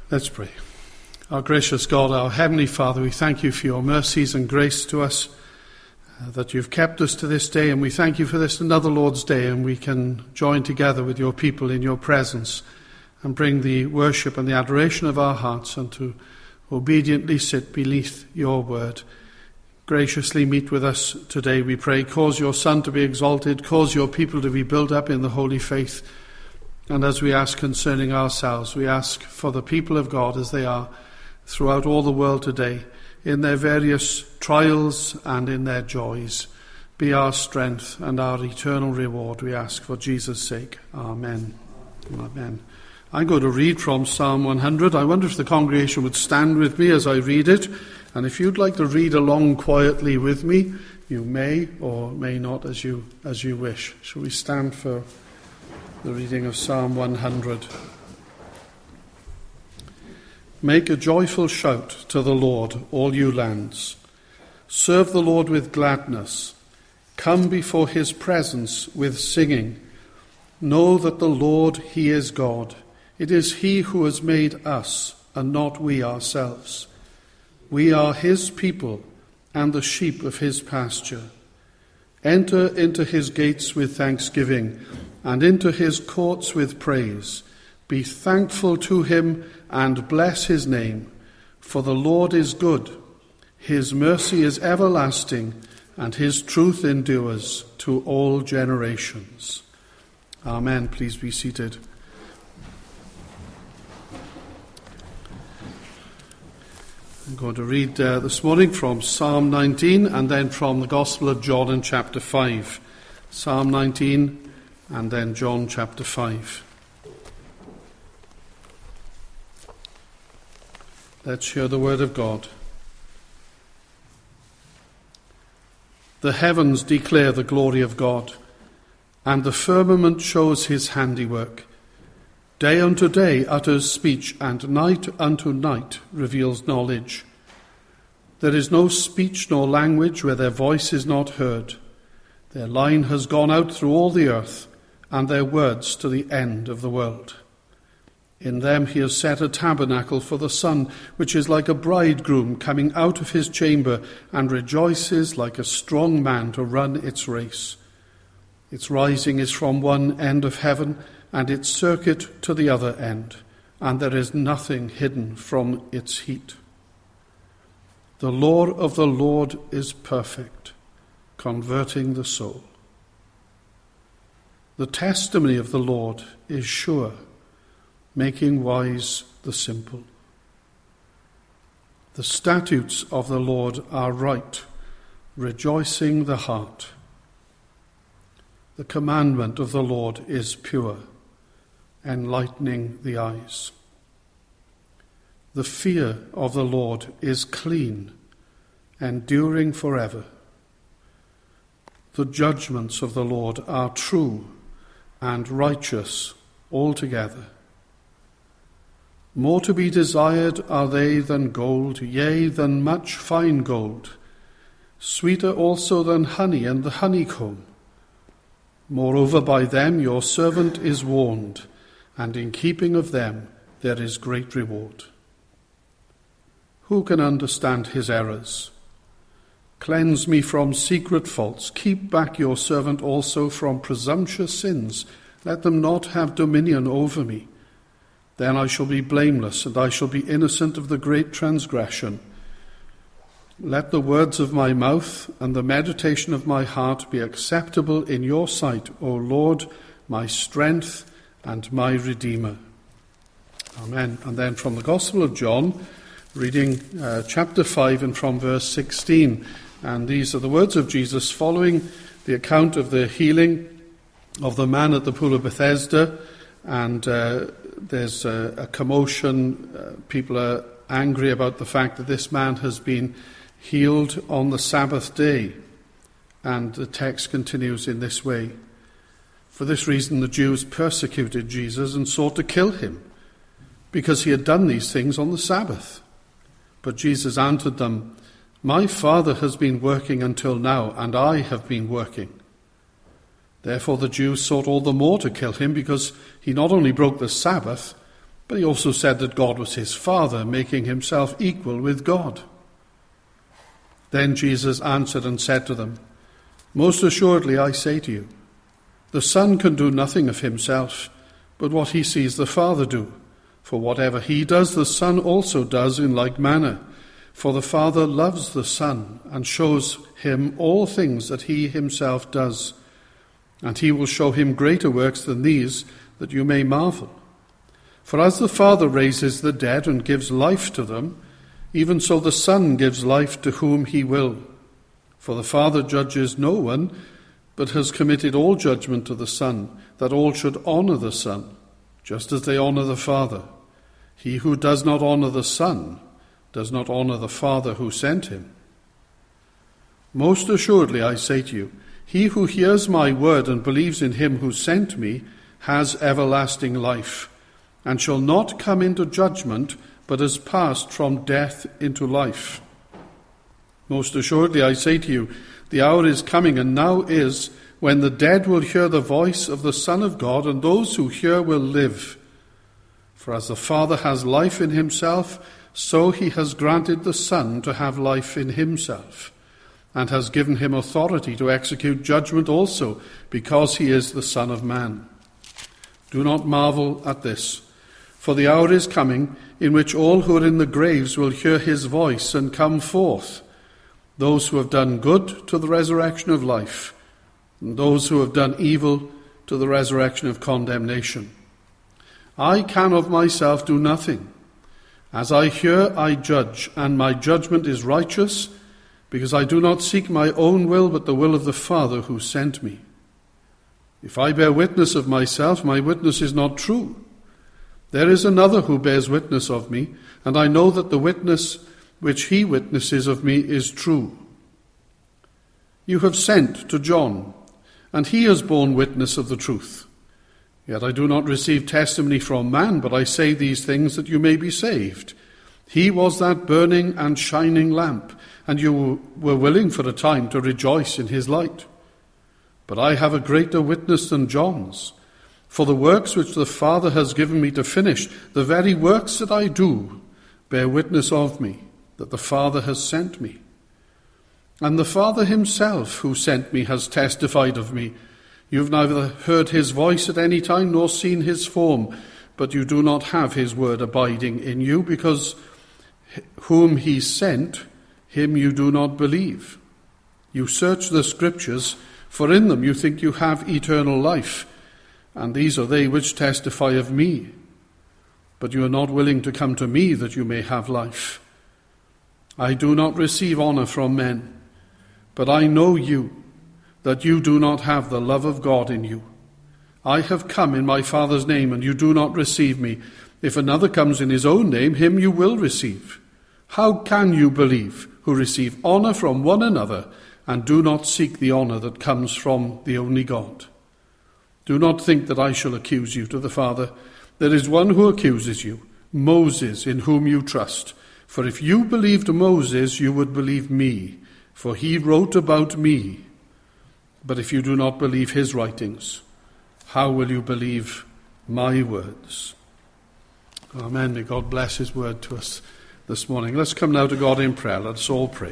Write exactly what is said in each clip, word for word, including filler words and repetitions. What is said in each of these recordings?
Let's pray. Our gracious God, our Heavenly Father, we thank you for your mercies and grace to us, uh, that you've kept us to this day, and we thank you for this another Lord's Day, and we can join together with your people in your presence and bring the worship and the adoration of our hearts and to obediently sit beneath your word. Graciously meet with us today, we pray. Cause your Son to be exalted, cause your people to be built up in the holy faith. And as we ask concerning ourselves, we ask for the people of God as they are throughout all the world today, in their various trials and in their joys. Be our strength and our eternal reward, we ask for Jesus' sake. Amen. Amen. I'm going to read from Psalm one hundred. I wonder if the congregation would stand with me as I read it. And if you'd like to read along quietly with me, you may or may not as you as you wish. Shall we stand for the reading of Psalm one hundred? Make a joyful shout to the Lord, all you lands. Serve the Lord with gladness. Come before his presence with singing. Know that the Lord, he is God. It is he who has made us, and not we ourselves. We are his people and the sheep of his pasture. Enter into his gates with thanksgiving and into his courts with praise. Be thankful to him and bless his name, for the Lord is good. His mercy is everlasting, and his truth endures to all generations. Amen. Please be seated. I'm going to read uh, this morning from Psalm nineteen and then from the Gospel of John in chapter five. Psalm nineteen and then John chapter five. Let's hear the word of God. The heavens declare the glory of God, and the firmament shows his handiwork. Day unto day utters speech, and night unto night reveals knowledge. There is no speech nor language where their voice is not heard. Their line has gone out through all the earth, and their words to the end of the world. In them he has set a tabernacle for the sun, which is like a bridegroom coming out of his chamber, and rejoices like a strong man to run its race. Its rising is from one end of heaven, and its circuit to the other end, and there is nothing hidden from its heat. The law of the Lord is perfect, converting the soul. The testimony of the Lord is sure, making wise the simple. The statutes of the Lord are right, rejoicing the heart. The commandment of the Lord is pure, enlightening the eyes. The fear of the Lord is clean, enduring forever. The judgments of the Lord are true and righteous altogether. More to be desired are they than gold, yea, than much fine gold, sweeter also than honey and the honeycomb. Moreover, by them your servant is warned, and in keeping of them there is great reward. Who can understand his errors? Cleanse me from secret faults. Keep back your servant also from presumptuous sins. Let them not have dominion over me. Then I shall be blameless, and I shall be innocent of the great transgression. Let the words of my mouth and the meditation of my heart be acceptable in your sight, O Lord, my strength and my Redeemer. Amen. And then from the Gospel of John, reading uh, chapter five and from verse sixteen. And these are the words of Jesus following the account of the healing of the man at the pool of Bethesda. And uh, there's a, a commotion. Uh, people are angry about the fact that this man has been healed on the Sabbath day. And the text continues in this way. For this reason the Jews persecuted Jesus and sought to kill him, because he had done these things on the Sabbath. But Jesus answered them, My Father has been working until now, and I have been working. Therefore the Jews sought all the more to kill him, because he not only broke the Sabbath, But he also said that God was his Father, making himself equal with God. Then Jesus answered and said to them, Most assuredly I say to you, the Son can do nothing of himself, but what he sees the Father do. For whatever he does, the Son also does in like manner. For the Father loves the Son, and shows him all things that he himself does. And he will show him greater works than these, that you may marvel. For as the Father raises the dead and gives life to them, even so the Son gives life to whom he will. For the Father judges no one, but has committed all judgment to the Son, that all should honour the Son, just as they honour the Father. He who does not honour the Son does not honour the Father who sent him. Most assuredly I say to you, he who hears my word and believes in him who sent me has everlasting life, and shall not come into judgment, but has passed from death into life. Most assuredly I say to you, the hour is coming, and now is, when the dead will hear the voice of the Son of God, and those who hear will live. For as the Father has life in himself, so he has granted the Son to have life in himself, and has given him authority to execute judgment also, because he is the Son of Man. Do not marvel at this, for the hour is coming in which all who are in the graves will hear his voice and come forth, those who have done good to the resurrection of life, and those who have done evil to the resurrection of condemnation. I can of myself do nothing. As I hear, I judge, and my judgment is righteous, because I do not seek my own will, but the will of the Father who sent me. If I bear witness of myself, my witness is not true. There is another who bears witness of me, and I know that the witness which he witnesses of me is true. You have sent to John, and he has borne witness of the truth. Yet I do not receive testimony from man, but I say these things that you may be saved. He was that burning and shining lamp, and you were willing for a time to rejoice in his light. But I have a greater witness than John's, for the works which the Father has given me to finish, the very works that I do, bear witness of me, that the Father has sent me. And the Father himself who sent me has testified of me. You have neither heard his voice at any time nor seen his form, but you do not have his word abiding in you, because whom he sent, him you do not believe. You search the Scriptures, for in them you think you have eternal life, and these are they which testify of me. But you are not willing to come to me that you may have life. I do not receive honor from men, but I know you, that you do not have the love of God in you. I have come in my Father's name, and you do not receive me. If another comes in his own name, him you will receive. How can you believe, who receive honor from one another, and do not seek the honor that comes from the only God? Do not think that I shall accuse you to the Father. There is one who accuses you, Moses, in whom you trust. For if you believed Moses, you would believe me, for he wrote about me. But if you do not believe his writings, how will you believe my words? Amen. May God bless his word to us this morning. Let's come now to God in prayer. Let's all pray.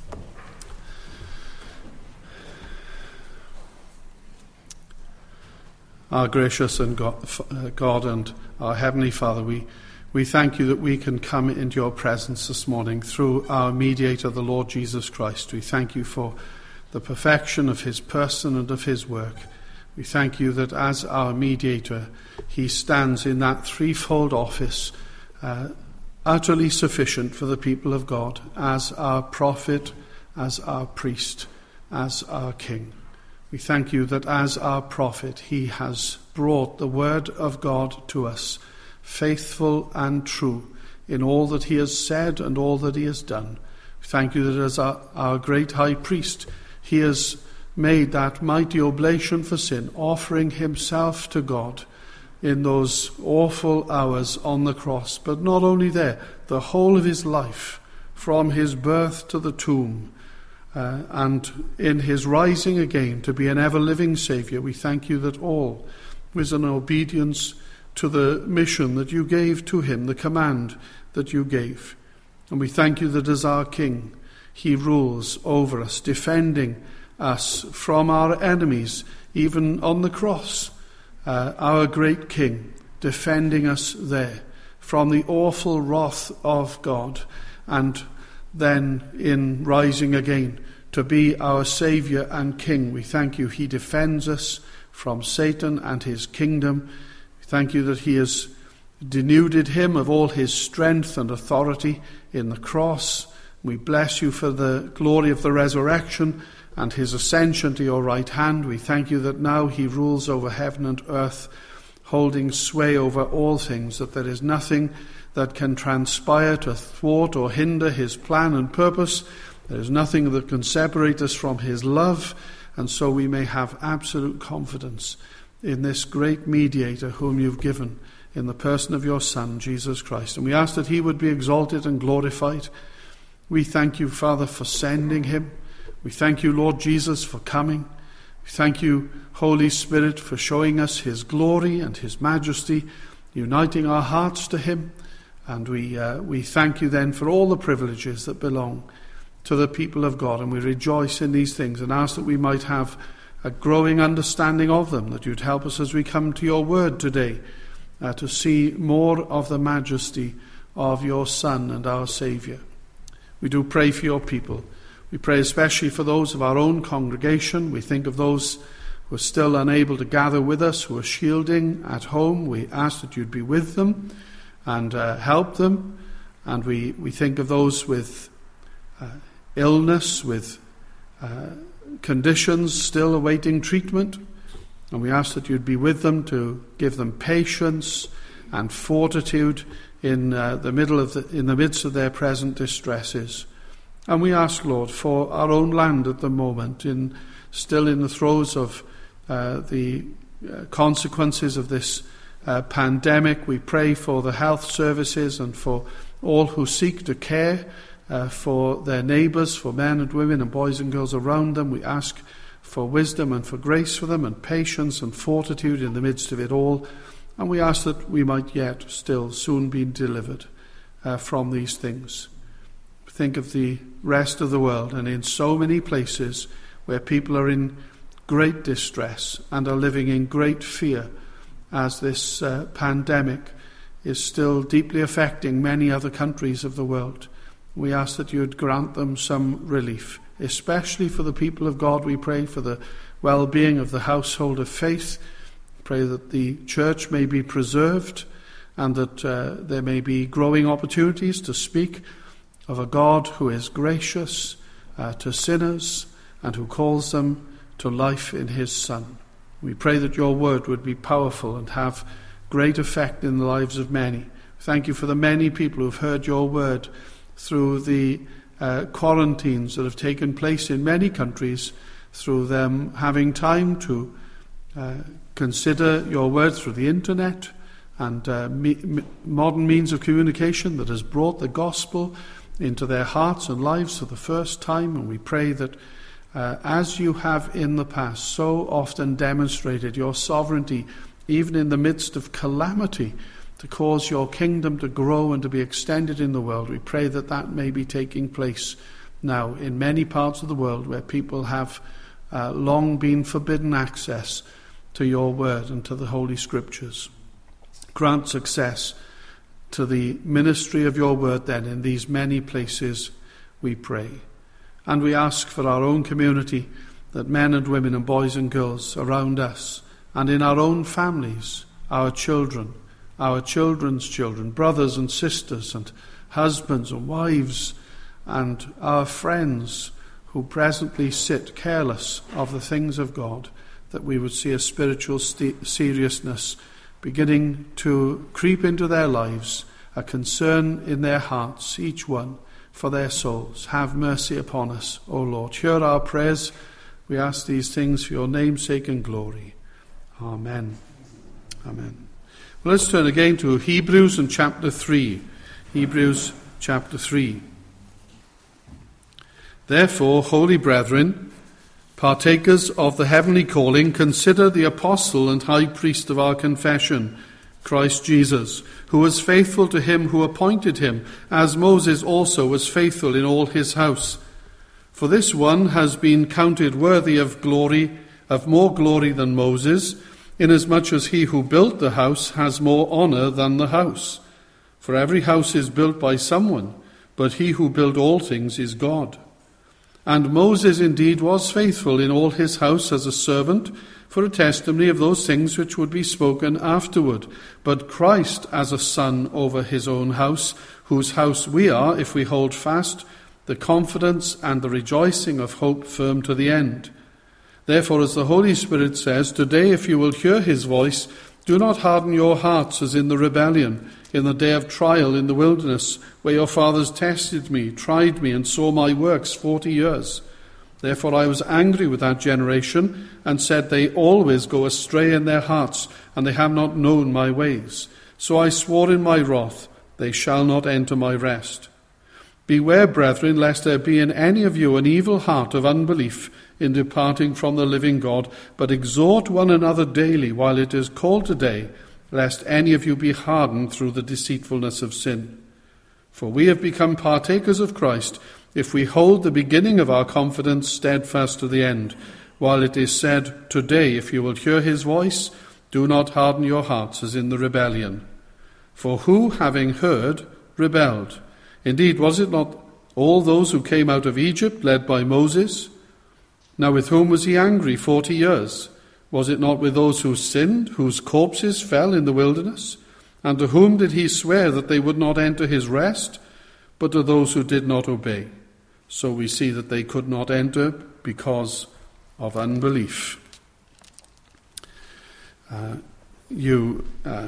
Our gracious and God, uh, God and our Heavenly Father, we, we thank you that we can come into your presence this morning through our mediator, the Lord Jesus Christ. We thank you for the perfection of his person and of his work. We thank you that as our mediator, he stands in that threefold office, uh, utterly sufficient for the people of God, as our prophet, as our priest, as our king. We thank you that as our prophet, he has brought the word of God to us, faithful and true in all that he has said and all that he has done. We thank you that as our, our great high priest, he has made that mighty oblation for sin, offering himself to God in those awful hours on the cross. But not only there, the whole of his life, from his birth to the tomb, uh, and in his rising again to be an ever-living Saviour. We thank you that all was an obedience to the mission that you gave to him, the command that you gave. And we thank you that as our King, he rules over us, defending us from our enemies, even on the cross. Uh, our great King, defending us there from the awful wrath of God, and then in rising again to be our Saviour and King. We thank you he defends us from Satan and his kingdom. We thank you that he has denuded him of all his strength and authority in the cross. We bless you for the glory of the resurrection and his ascension to your right hand. We thank you that now he rules over heaven and earth, holding sway over all things, that there is nothing that can transpire to thwart or hinder his plan and purpose. There is nothing that can separate us from his love, and so we may have absolute confidence in this great mediator whom you've given in the person of your Son, Jesus Christ. And we ask that he would be exalted and glorified. We thank you, Father, for sending him. We thank you, Lord Jesus, for coming. We thank you, Holy Spirit, for showing us his glory and his majesty, uniting our hearts to him. And we uh, we thank you then for all the privileges that belong to the people of God. And we rejoice in these things and ask that we might have a growing understanding of them, that you'd help us as we come to your word today uh, to see more of the majesty of your Son and our Saviour. We do pray for your people. We pray especially for those of our own congregation. We think of those who are still unable to gather with us, who are shielding at home. We ask that you'd be with them and uh, help them. And we, we think of those with uh, illness, with uh, conditions still awaiting treatment. And we ask that you'd be with them to give them patience and fortitude in uh, the middle of the, in the midst of their present distresses. And we ask, Lord, for our own land at the moment, in still in the throes of uh, the uh, consequences of this uh, pandemic. We pray for the health services and for all who seek to care uh, for their neighbours, for men and women and boys and girls around them. We ask for wisdom and for grace for them, and patience and fortitude in the midst of it all. And we ask that we might yet still soon be delivered uh, from these things. Think of the rest of the world, and in so many places where people are in great distress and are living in great fear as this uh, pandemic is still deeply affecting many other countries of the world. We ask that you would grant them some relief, especially for the people of God. We pray for the well-being of the household of faith. Pray that the church may be preserved and that uh, there may be growing opportunities to speak of a God who is gracious uh, to sinners and who calls them to life in his Son. We pray that your word would be powerful and have great effect in the lives of many. Thank you for the many people who have heard your word through the uh, quarantines that have taken place in many countries, through them having time to uh, consider your word through the internet and uh, me- modern means of communication that has brought the gospel into their hearts and lives for the first time. And we pray that uh, as you have in the past so often demonstrated your sovereignty, even in the midst of calamity, to cause your kingdom to grow and to be extended in the world, we pray that that may be taking place now in many parts of the world where people have uh, long been forbidden access to your word and to the Holy Scriptures. Grant success to the ministry of your word then in these many places, we pray. And we ask for our own community, that men and women and boys and girls around us and in our own families, our children, our children's children, brothers and sisters and husbands and wives and our friends who presently sit careless of the things of God, that we would see a spiritual st- seriousness beginning to creep into their lives, a concern in their hearts, each one for their souls. Have mercy upon us, O Lord. Hear our prayers. We ask these things for your name's sake and glory. Amen. Amen. Well, let's turn again to Hebrews and chapter three. Hebrews chapter three. Therefore, holy brethren, partakers of the heavenly calling, consider the apostle and high priest of our confession, Christ Jesus, who was faithful to him who appointed him, as Moses also was faithful in all his house. For this one has been counted worthy of glory, of more glory than Moses, inasmuch as he who built the house has more honor than the house. For every house is built by someone, but he who built all things is God. And Moses indeed was faithful in all his house as a servant, for a testimony of those things which would be spoken afterward. But Christ as a son over his own house, whose house we are, if we hold fast the confidence and the rejoicing of hope firm to the end. Therefore, as the Holy Spirit says, today if you will hear his voice, do not harden your hearts as in the rebellion, in the day of trial in the wilderness, where your fathers tested me, tried me, and saw my works forty years. Therefore I was angry with that generation, and said, they always go astray in their hearts, and they have not known my ways. So I swore in my wrath, they shall not enter my rest. Beware, brethren, lest there be in any of you an evil heart of unbelief in departing from the living God, but exhort one another daily while it is called today, lest any of you be hardened through the deceitfulness of sin. For we have become partakers of Christ, if we hold the beginning of our confidence steadfast to the end, while it is said, today, if you will hear his voice, do not harden your hearts as in the rebellion. For who, having heard, rebelled? Indeed, was it not all those who came out of Egypt, led by Moses? Now with whom was he angry forty years? Was it not with those who sinned, whose corpses fell in the wilderness? And to whom did he swear that they would not enter his rest? But to those who did not obey. So we see that they could not enter because of unbelief. Uh, you uh,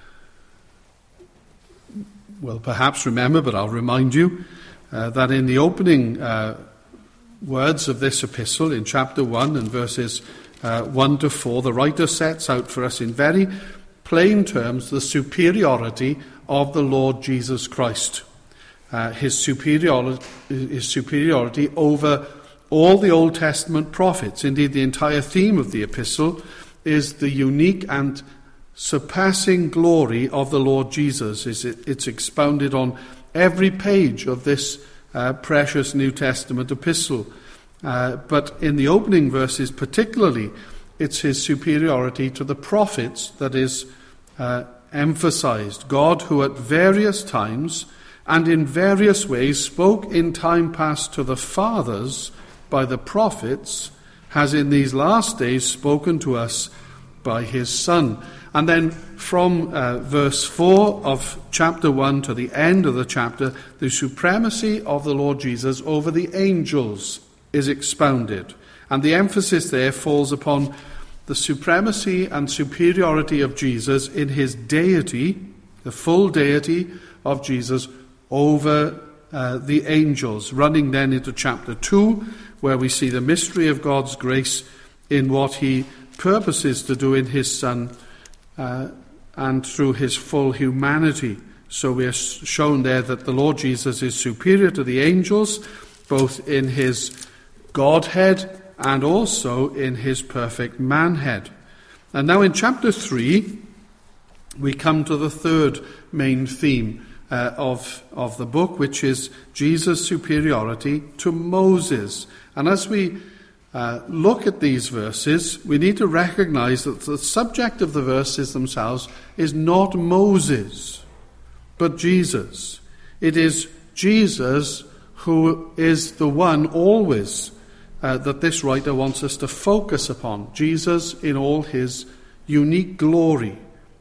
will perhaps remember, but I'll remind you, uh, that in the opening uh, words of this epistle, in chapter one and verses uh, one to four, the writer sets out for us in very plain terms the superiority of the Lord Jesus Christ. Uh, his superiority, his superiority over all the Old Testament prophets. Indeed, the entire theme of the epistle is the unique and surpassing glory of the Lord Jesus. It's expounded on every page of this uh, precious New Testament epistle. Uh, but in the opening verses particularly, it's his superiority to the prophets that is uh, emphasized. God, who at various times and in various ways spoke in time past to the fathers by the prophets, has in these last days spoken to us by his Son. And then from uh, verse four of chapter one to the end of the chapter, the supremacy of the Lord Jesus over the angels is expounded. And the emphasis there falls upon the supremacy and superiority of Jesus in his deity, the full deity of Jesus over uh, the angels, running then into chapter two, where we see the mystery of God's grace in what he purposes to do in his Son uh, and through his full humanity. So we are shown there that the Lord Jesus is superior to the angels, both in his Godhead and also in his perfect manhead. And now in chapter three, we come to the third main theme Uh, of, of the book, which is Jesus' superiority to Moses. And as we uh, look at these verses, we need to recognize that the subject of the verses themselves is not Moses, but Jesus. It is Jesus who is the one always uh, that this writer wants us to focus upon. Jesus in all his unique glory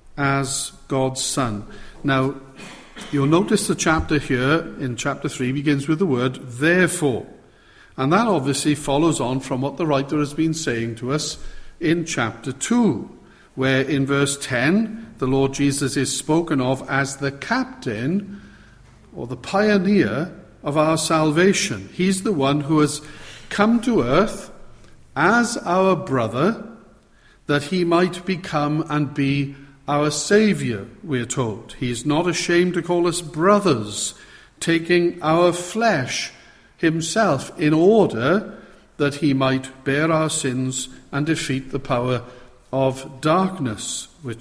as God's Son. Now, you'll notice the chapter here, in chapter three, begins with the word therefore. And that obviously follows on from what the writer has been saying to us in chapter two, where in verse ten, the Lord Jesus is spoken of as the captain or the pioneer of our salvation. He's the one who has come to earth as our brother, that he might become and be our Saviour, we're told. He is not ashamed to call us brothers, taking our flesh himself in order that he might bear our sins and defeat the power of darkness, which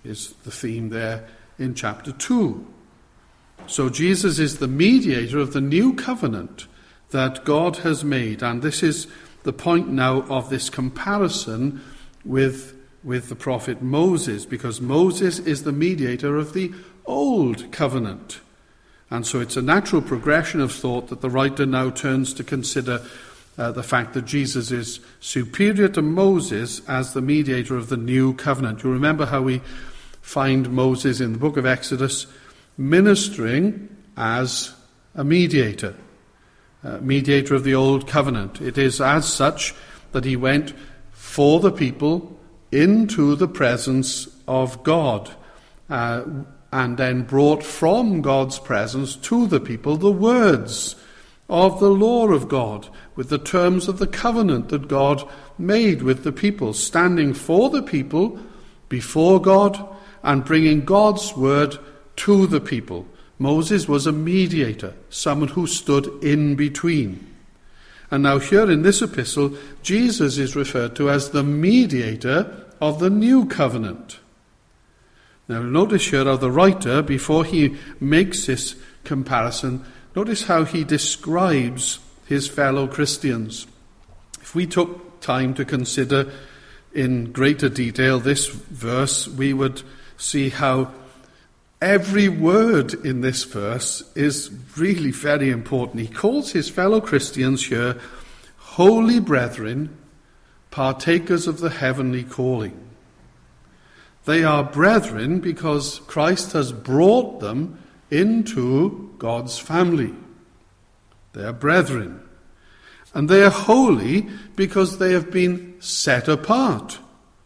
is the theme there in chapter two. So Jesus is the mediator of the new covenant that God has made. And this is the point now of this comparison with, with the prophet Moses, because Moses is the mediator of the old covenant. And so it's a natural progression of thought that the writer now turns to consider uh, the fact that Jesus is superior to Moses as the mediator of the new covenant. You remember how we find Moses in the book of Exodus ministering as a mediator, uh, mediator of the old covenant. It is as such that he went for the people into the presence of God, uh, and then brought from God's presence to the people the words of the law of God, with the terms of the covenant that God made with the people, standing for the people before God and bringing God's word to the people. Moses was a mediator, someone who stood in between. And now here in this epistle, Jesus is referred to as the mediator of the new covenant. Now notice here how the writer, before he makes this comparison, notice how he describes his fellow Christians. If we took time to consider in greater detail this verse, we would see how every word in this verse is really very important. He calls his fellow Christians here holy brethren, partakers of the heavenly calling. They are brethren because Christ has brought them into God's family. They are brethren. And they are holy because they have been set apart.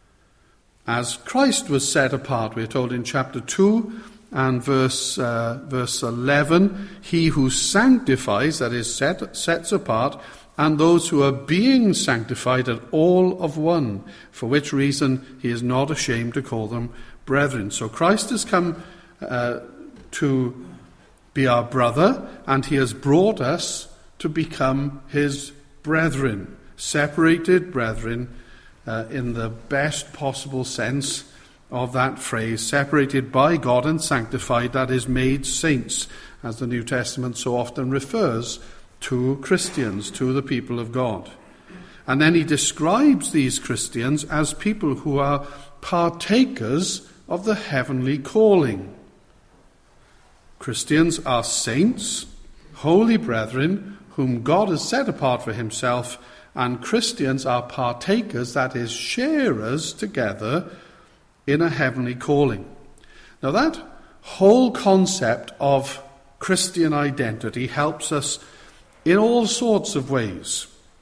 As Christ was set apart, we're told in chapter two and verse uh, verse eleven, he who sanctifies, that is, set, sets apart, and those who are being sanctified are all of one, for which reason he is not ashamed to call them brethren. So Christ has come uh, to be our brother, and he has brought us to become his brethren, separated brethren, uh, in the best possible sense of that phrase, separated by God and sanctified, that is, made saints, as the New Testament so often refers to Christians, to the people of God. And then he describes these Christians as people who are partakers of the heavenly calling. Christians are saints, holy brethren, whom God has set apart for himself, and Christians are partakers, that is, sharers together in a heavenly calling. Now that whole concept of Christian identity helps us in all sorts of ways.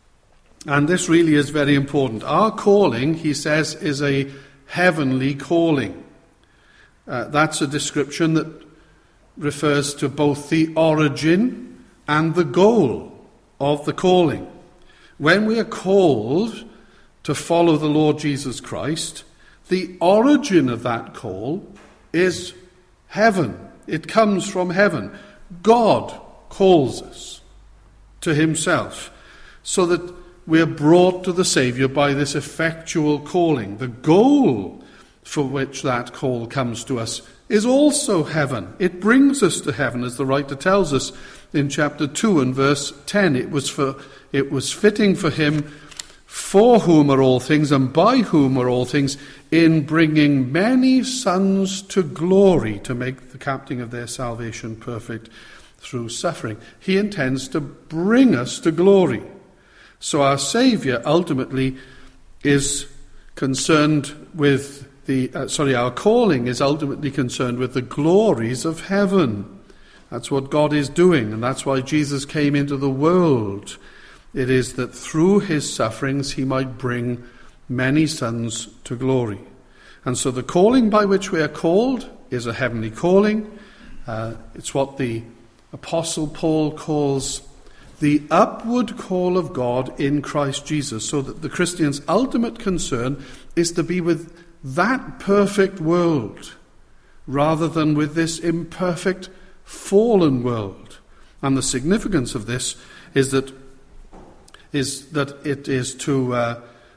And this really is very important. Our calling, he says, is a heavenly calling. Uh, that's a description that refers to both the origin and the goal of the calling. When we are called to follow the Lord Jesus Christ, the origin of that call is heaven. It comes from heaven. God calls us to himself, so that we are brought to the Saviour by this effectual calling. The goal for which that call comes to us is also heaven. It brings us to heaven, as the writer tells us in chapter two and verse ten. It was for it was fitting for him, for whom are all things and by whom are all things, in bringing many sons to glory, to make the captain of their salvation perfect through suffering. He intends to bring us to glory. So our Saviour ultimately is concerned with the, uh, sorry, our calling is ultimately concerned with the glories of heaven. That's what God is doing, and that's why Jesus came into the world. It is that through his sufferings he might bring many sons to glory. And so the calling by which we are called is a heavenly calling. Uh, it's what the Apostle Paul calls the upward call of God in Christ Jesus, so that the Christian's ultimate concern is to be with that perfect world rather than with this imperfect, fallen world. And the significance of this is that is that it is to uh,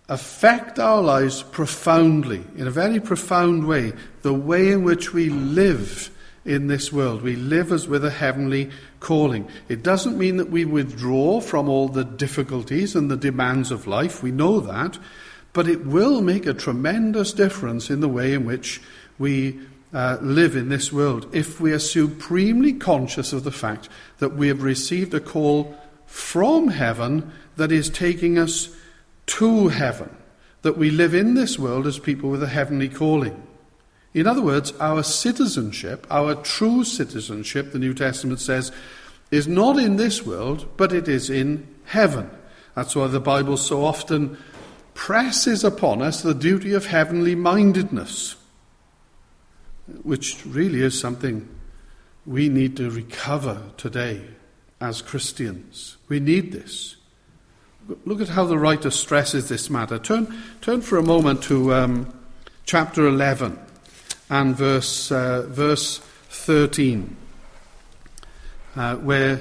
affect our lives profoundly, in a very profound way, the way in which we live in this world. We live as with a heavenly calling. It doesn't mean that we withdraw from all the difficulties and the demands of life. We know that. But it will make a tremendous difference in the way in which we uh, live in this world if we are supremely conscious of the fact that we have received a call from heaven that is taking us to heaven, that we live in this world as people with a heavenly calling. In other words, our citizenship, our true citizenship, the New Testament says, is not in this world, but it is in heaven. That's why the Bible so often presses upon us the duty of heavenly mindedness, which really is something we need to recover today as Christians. We need this. Look at how the writer stresses this matter. Turn, turn for a moment to um, chapter eleven and verse uh, verse thirteen, uh, where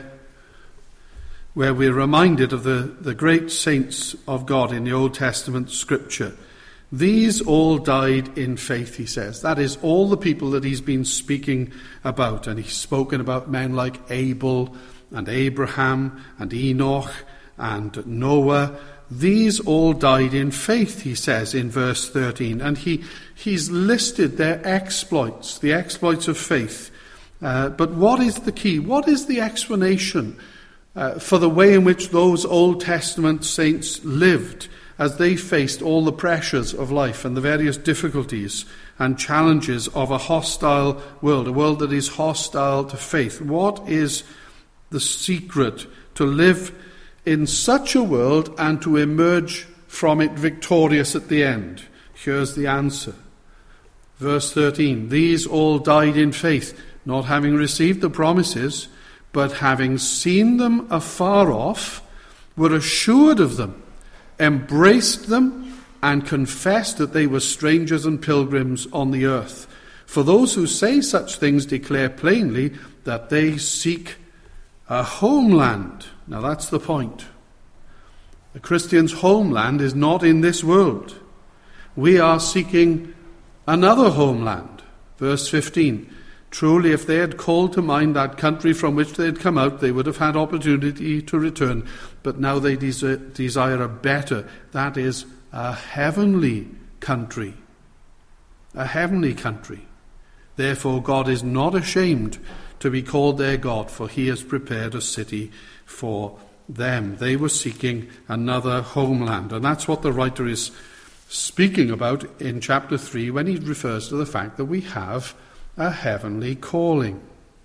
where we're reminded of the, the great saints of God in the Old Testament scripture. These all died in faith, he says. That is, all the people that he's been speaking about. And he's spoken about men like Abel and Abraham and Enoch and Noah. These all died in faith, he says in verse thirteen. And he he's listed their exploits, the exploits of faith. Uh, but what is the key? What is the explanation uh, for the way in which those Old Testament saints lived as they faced all the pressures of life and the various difficulties and challenges of a hostile world, a world that is hostile to faith? What is the secret to live in such a world and to emerge from it victorious at the end? Here's the answer. Verse thirteen, these all died in faith, not having received the promises, but having seen them afar off, were assured of them, embraced them, and confessed that they were strangers and pilgrims on the earth. For those who say such things declare plainly that they seek a homeland. Now that's the point. The Christian's homeland is not in this world. We are seeking another homeland. Verse fifteen. Truly, if they had called to mind that country from which they had come out, they would have had opportunity to return. But now they desire, desire a better, that is, a heavenly country. A heavenly country. Therefore, God is not ashamed to be called their God, for he has prepared a city for them. They were seeking another homeland. And that's what the writer is speaking about in chapter three when he refers to the fact that we have a heavenly calling.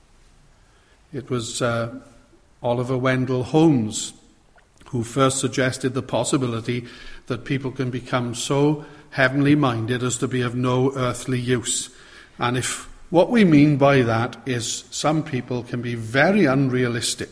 It was uh, Oliver Wendell Holmes who first suggested the possibility that people can become so heavenly minded as to be of no earthly use. And if what we mean by that is some people can be very unrealistic,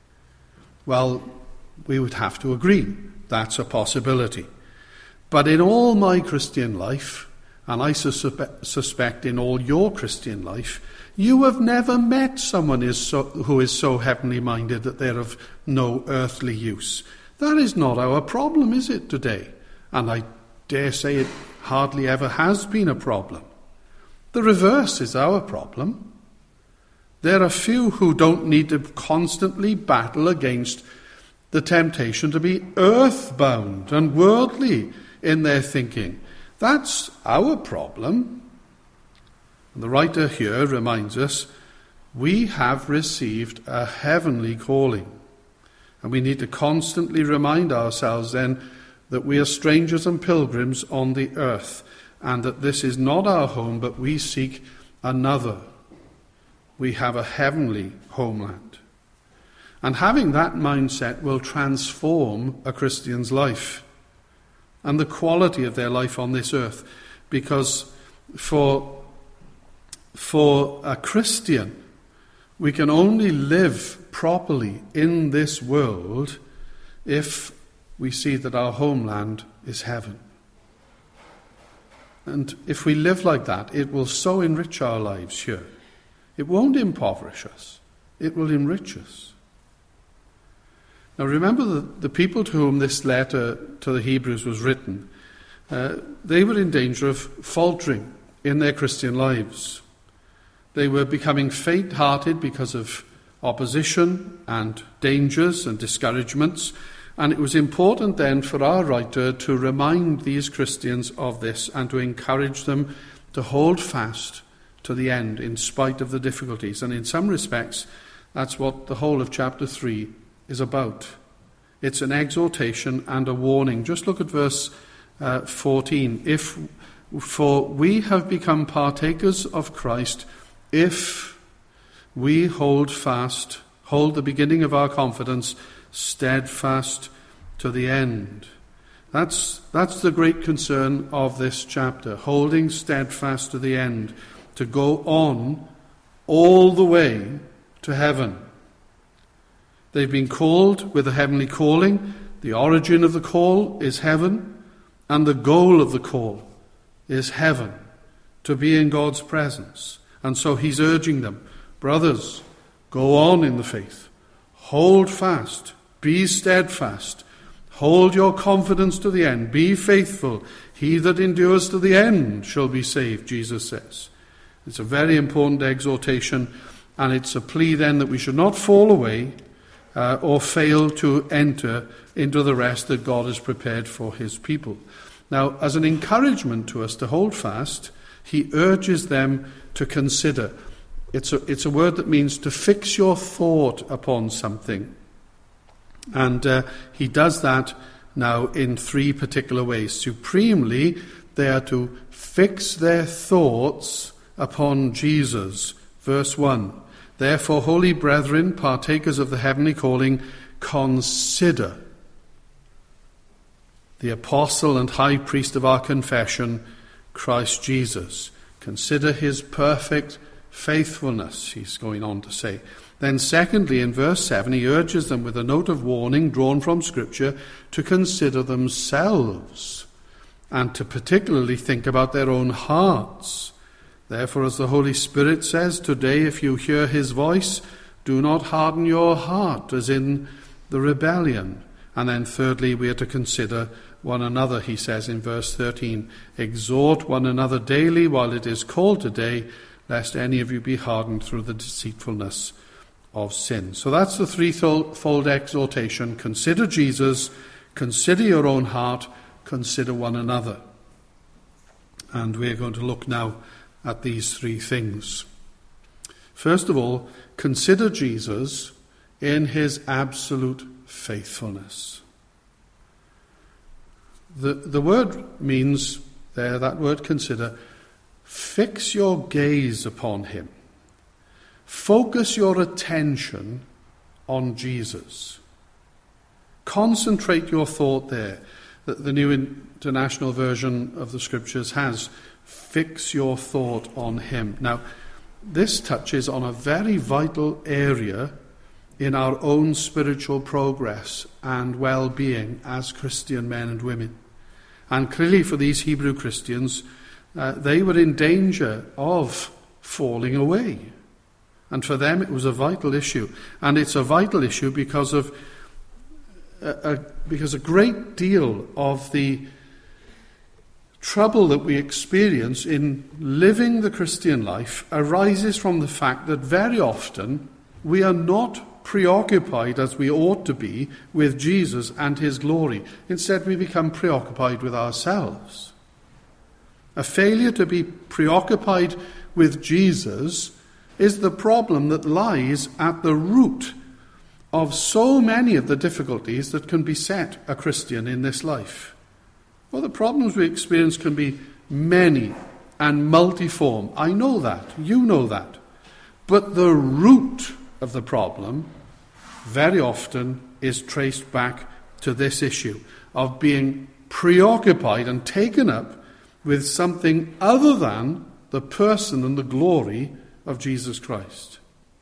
well, we would have to agree that's a possibility. But in all my Christian life, and I suspe- suspect in all your Christian life, you have never met someone is so, who is so heavenly minded that they're of no earthly use. That is not our problem, is it, today? And I dare say it hardly ever has been a problem. The reverse is our problem. There are few who don't need to constantly battle against the temptation to be earthbound and worldly in their thinking. That's our problem. And the writer here reminds us we have received a heavenly calling. And we need to constantly remind ourselves then that we are strangers and pilgrims on the earth, and that this is not our home, but we seek another. We have a heavenly homeland. And having that mindset will transform a Christian's life and the quality of their life on this earth. Because for, for a Christian, we can only live properly in this world if we see that our homeland is heaven. And if we live like that, it will so enrich our lives here. It won't impoverish us. It will enrich us. Now remember, the, the people to whom this letter to the Hebrews was written, uh, they were in danger of faltering in their Christian lives. They were becoming faint-hearted because of opposition and dangers and discouragements, and it was important then for our writer to remind these Christians of this and to encourage them to hold fast to the end in spite of the difficulties. And in some respects, that's what the whole of chapter three is about. It's an exhortation and a warning. Just look at verse uh, fourteen. If, for we have become partakers of Christ, if we hold fast, hold the beginning of our confidence steadfast to the end. That's, that's the great concern of this chapter, holding steadfast to the end, to go on all the way to heaven. They've been called with a heavenly calling. The origin of the call is heaven, and the goal of the call is heaven, to be in God's presence. And so he's urging them, brothers, go on in the faith, hold fast, be steadfast, hold your confidence to the end, be faithful. He that endures to the end shall be saved, Jesus says. It's a very important exhortation, and it's a plea then that we should not fall away uh, or fail to enter into the rest that God has prepared for his people. Now, as an encouragement to us to hold fast, he urges them to consider. It's a, it's a word that means to fix your thought upon something. And uh, he does that now in three particular ways. Supremely, they are to fix their thoughts upon Jesus. Verse one, therefore, holy brethren, partakers of the heavenly calling, consider the apostle and high priest of our confession, Christ Jesus. Consider his perfect faithfulness, he's going on to say. Then secondly, in verse seven, he urges them with a note of warning drawn from Scripture to consider themselves and to particularly think about their own hearts. Therefore, as the Holy Spirit says, today if you hear his voice, do not harden your heart as in the rebellion. And then thirdly, we are to consider one another, he says in verse thirteen, exhort one another daily while it is called today, lest any of you be hardened through the deceitfulness of sin. So that's the threefold exhortation. Consider Jesus, consider your own heart, consider one another. And we're going to look now at these three things. First of all, consider Jesus in his absolute faithfulness. The, the word means there, that word consider, fix your gaze upon him. Focus your attention on Jesus. Concentrate your thought there. The, the New International Version of the Scriptures has, fix your thought on him. Now, this touches on a very vital area in our own spiritual progress and well-being as Christian men and women. And clearly for these Hebrew Christians, uh, they were in danger of falling away. And for them it was a vital issue. And it's a vital issue because of a, a, because a great deal of the trouble that we experience in living the Christian life arises from the fact that very often we are not preoccupied as we ought to be with Jesus and his glory. Instead, we become preoccupied with ourselves. A failure to be preoccupied with Jesus is the problem that lies at the root of so many of the difficulties that can beset a Christian in this life. Well, the problems we experience can be many and multiform. I know that. You know that. But the root of the problem very often is traced back to this issue of being preoccupied and taken up with something other than the person and the glory of Jesus Christ.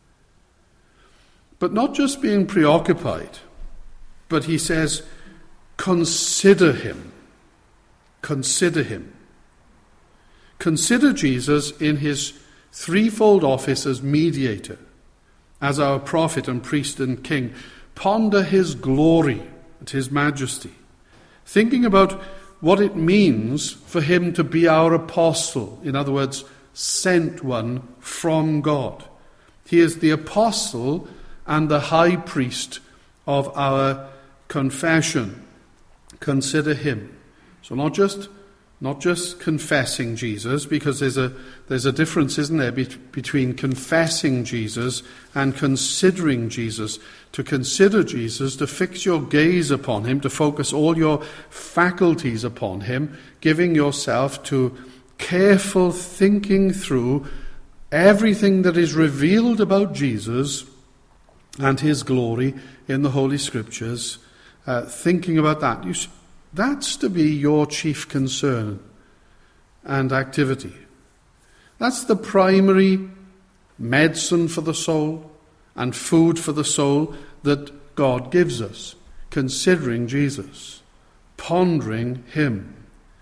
But not just being preoccupied, but he says, consider him. Consider him. Consider Jesus in his threefold office as mediator, as our prophet and priest and king. Ponder his glory and his majesty. Thinking about what it means for him to be our apostle. In other words, sent one from God. He is the apostle and the high priest of our confession. Consider him. So not just not just confessing Jesus, because there's a there's a difference, isn't there, be, between confessing Jesus and considering Jesus. To consider Jesus, to fix your gaze upon him, to focus all your faculties upon him, giving yourself to careful thinking through everything that is revealed about Jesus and his glory in the Holy Scriptures, uh, thinking about that. You, that's to be your chief concern and activity. That's the primary medicine for the soul and food for the soul that God gives us. Considering Jesus, pondering him.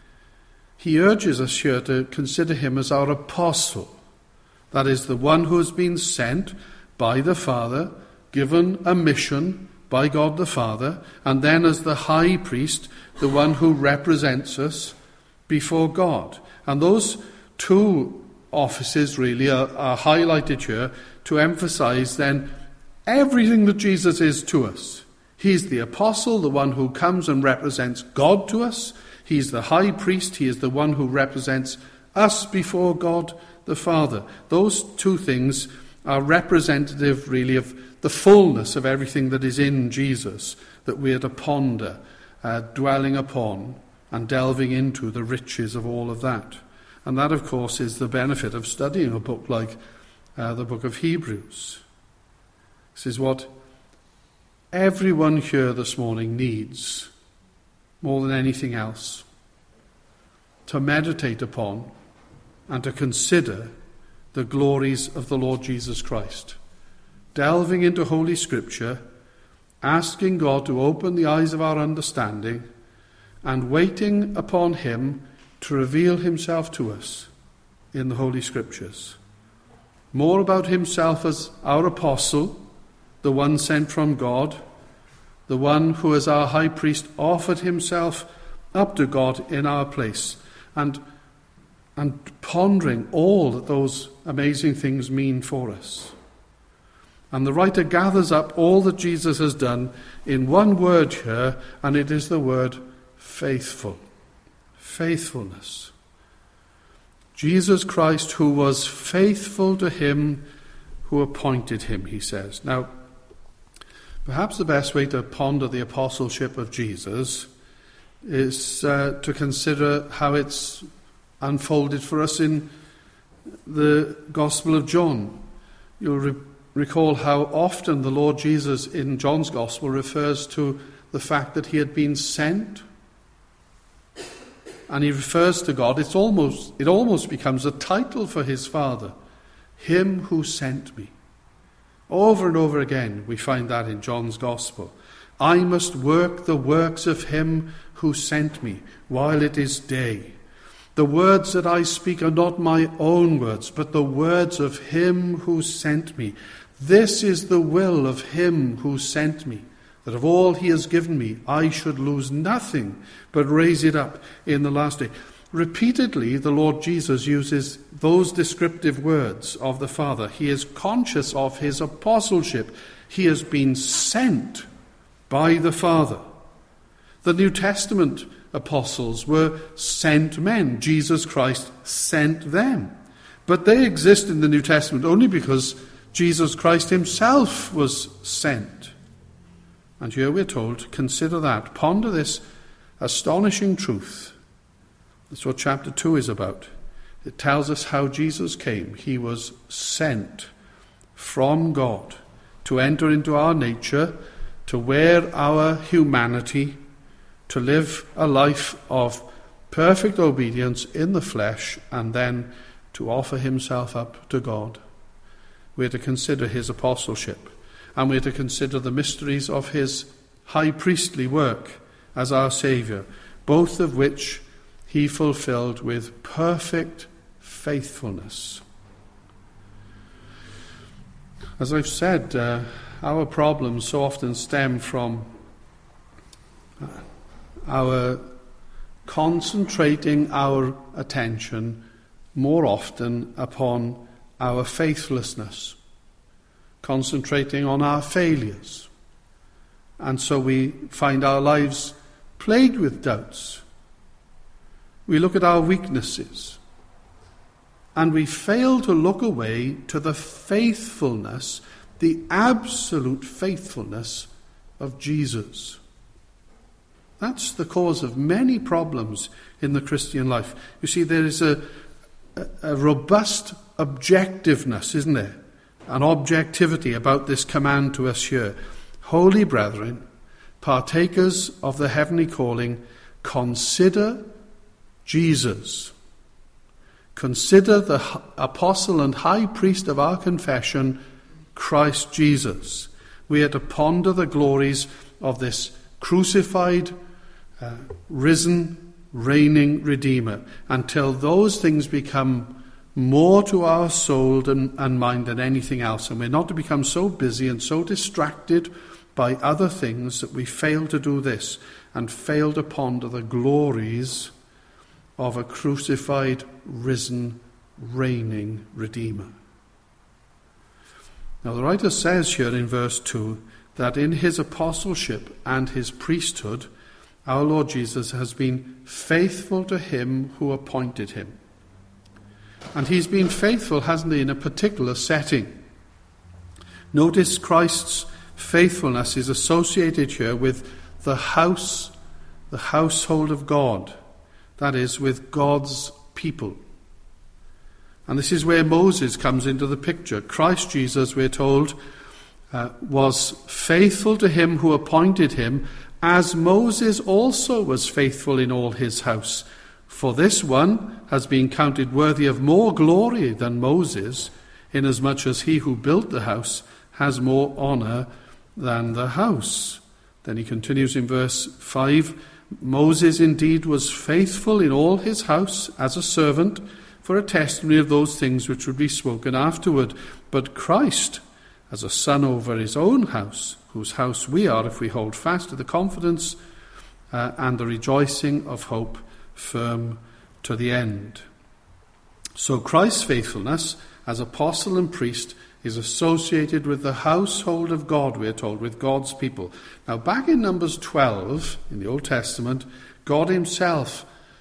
He urges us here to consider him as our apostle. That is, the one who has been sent by the Father, given a mission by God the Father, and then as the high priest, the one who represents us before God. And those two offices really are, are highlighted here to emphasize then everything that Jesus is to us. He's the apostle, the one who comes and represents God to us. He's the high priest. He is the one who represents us before God the Father. Those two things are representative really of the fullness of everything that is in Jesus that we are to ponder, uh, dwelling upon and delving into the riches of all of that. And that, of course, is the benefit of studying a book like uh, the book of Hebrews. This is what everyone here this morning needs more than anything else, to meditate upon and to consider the glories of the Lord Jesus Christ. Delving into Holy Scripture, asking God to open the eyes of our understanding, and waiting upon him to reveal himself to us in the Holy Scriptures. More about himself as our apostle, the one sent from God, the one who as our high priest offered himself up to God in our place, and, and pondering all that those amazing things mean for us. And the writer gathers up all that Jesus has done in one word here, and it is the word faithful. Faithfulness. Jesus Christ, who was faithful to him who appointed him, he says. Now, perhaps the best way to ponder the apostleship of Jesus is uh, to consider how it's unfolded for us in the Gospel of John. You'll re- recall how often the Lord Jesus in John's Gospel refers to the fact that he had been sent. And he refers to God. It's almost, it almost becomes a title for his Father. Him who sent me. Over and over again we find that in John's Gospel. I must work the works of him who sent me while it is day. The words that I speak are not my own words, but the words of him who sent me. This is the will of him who sent me, that of all he has given me, I should lose nothing, but raise it up in the last day. Repeatedly, the Lord Jesus uses those descriptive words of the Father. He is conscious of his apostleship. He has been sent by the Father. The New Testament apostles were sent men. Jesus Christ sent them. But they exist in the New Testament only because Jesus Christ himself was sent. And here we're told, consider that. Ponder this astonishing truth. That's what chapter two is about. It tells us how Jesus came. He was sent from God to enter into our nature, to wear our humanity, to live a life of perfect obedience in the flesh, and then to offer himself up to God. We're to consider his apostleship, and we're to consider the mysteries of his high priestly work as our Saviour, both of which he fulfilled with perfect faithfulness. As I've said, uh, our problems so often stem from our concentrating our attention more often upon our faithlessness, concentrating on our failures. And so we find our lives plagued with doubts. We look at our weaknesses, and we fail to look away to the faithfulness, the absolute faithfulness of Jesus. That's the cause of many problems in the Christian life. You see, there is a, a, a robust objectiveness, isn't there? An objectivity about this command to us here. Holy brethren, partakers of the heavenly calling, consider Jesus. Consider the apostle and high priest of our confession, Christ Jesus. We are to ponder the glories of this crucified, uh, risen, reigning Redeemer until those things become more to our soul and, and mind than anything else. And we're not to become so busy and so distracted by other things that we fail to do this and fail to ponder the glories of a crucified, risen, reigning Redeemer. Now the writer says here in verse two that in his apostleship and his priesthood, our Lord Jesus has been faithful to him who appointed him. And he's been faithful, hasn't he, in a particular setting. Notice Christ's faithfulness is associated here with the house, the household of God. That is, with God's people. And this is where Moses comes into the picture. Christ Jesus, we're told, uh, was faithful to him who appointed him, as Moses also was faithful in all his house. For this one has been counted worthy of more glory than Moses, inasmuch as he who built the house has more honour than the house. Then he continues in verse five, Moses indeed was faithful in all his house as a servant for a testimony of those things which would be spoken afterward. But Christ, as a son over his own house, whose house we are if we hold fast to the confidence uh, and the rejoicing of hope firm to the end. So Christ's faithfulness as apostle and priest is associated with the household of God, we're told, with God's people. Now, back in Numbers twelve, in the Old Testament, God himself